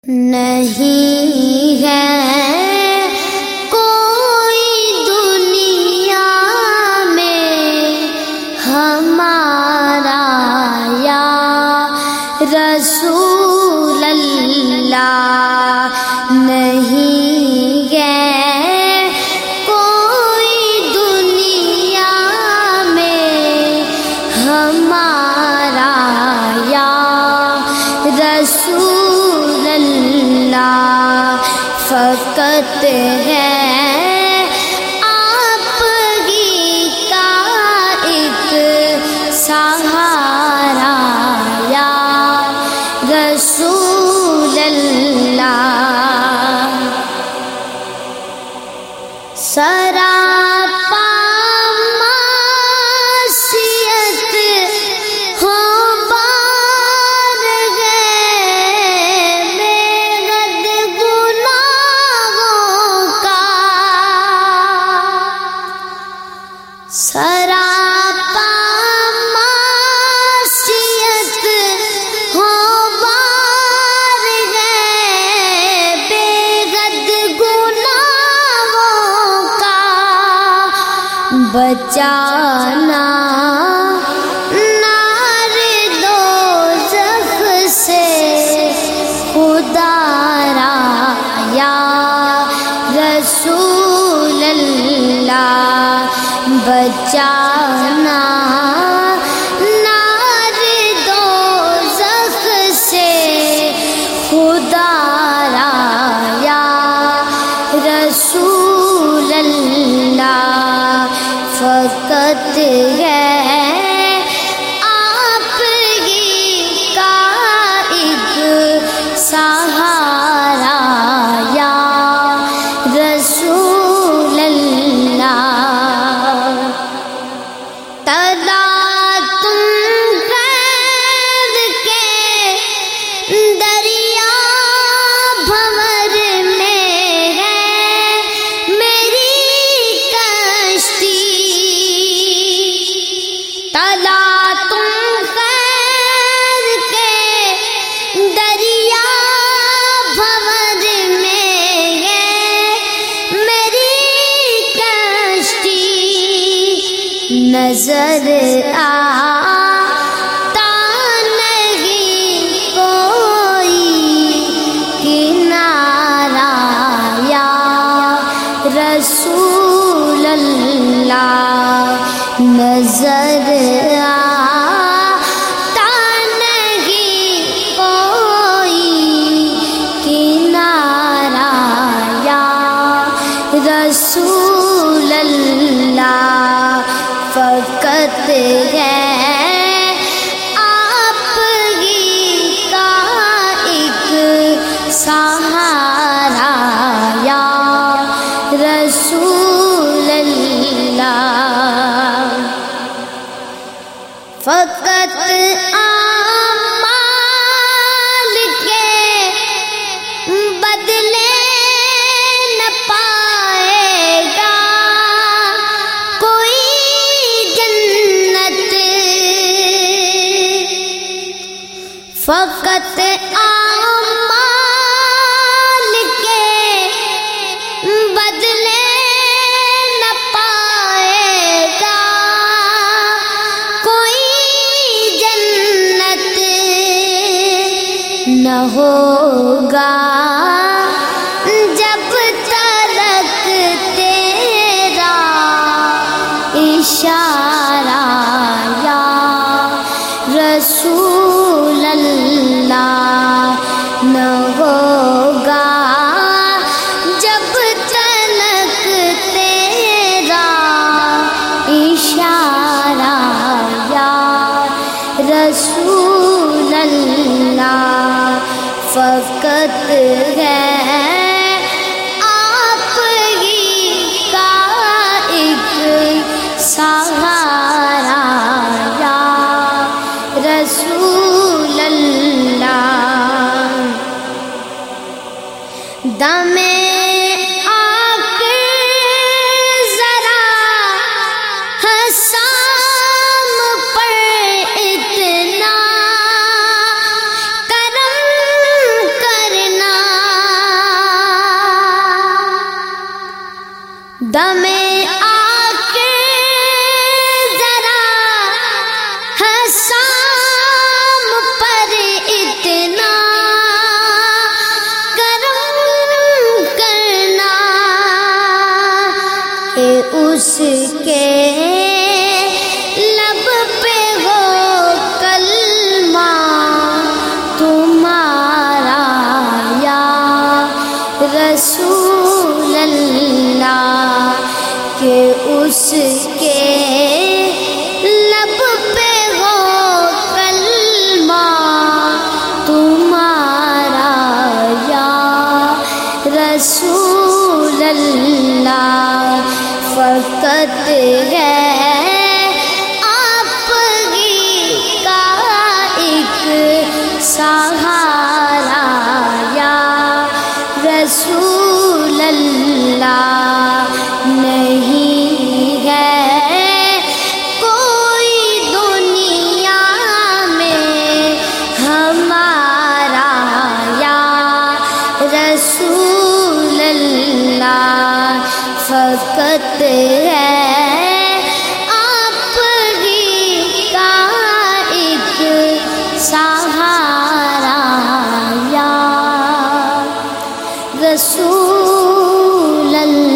نہیں ہے کوئی دنیا میں ہمارا یا رسول اللہ، نہیں ہے کوئی دنیا میں ہمارا یا رسول اللہ، فقط ہے آپ ہی کا ایک سہارا یا رسول اللہ۔ سراپا معصیت ہو بار گئے بے حد گناہوں کا، سراپا معصیت ہو بار گئے بے حد گناہوں کا، بچانا نار دوزخ سے خدا را یا رسول اللہ، بچانا نار دوزخ سے خدا را یا رسول اللہ، فقط ہے آپ ہی کا ایک سہارا یا رسول اللہ۔ تلا تم غیر کے دریا بھنور میں ہے میری کشتی، تلا تم غیر کے دریا بھنور میں ہے میری کشتی، نظر آتا نہیں کوئی کنارہ یا رسول اللہ، نظر آتا نہیں کوئی کنارہ یا رسول اللہ، فقط ہے آپ ہی کا ایک سہارا یا رسول اللہ، فقط اعمال کے بدلے نہ پائے گا کوئی جنت، فقط اعمال کے بدلے نہ پائے گا کوئی جنت، نہ ہوگا جب تلک تیرا اشارہ یا رسول اللہ، نہ ہوگا جب تلک تیرا اشارہ یا رسول اللہ، فقط ہے آپ ہی کا ایک سہارا یا رسول اللہ۔ دم آنکھ ذرا حسام پر اتنا کرم کرنا دم آکے ذرا حسام پر اتنا کرم کرنا کہ اس کے لب پہ ہو کلمہ تمہارا یا رسول اللہ، کہ اس کے لب پہ ہو کلمہ تمہارا یا رسول اللہ، فقط ہے آپ ہی کا ایک سہارا یا رسول اللہ، نہیں ہے کوئی دنیا میں ہمارا یا رسول اللہ، فقط ہے آپ ہی کا ایک سہارا یا رسول اللہ۔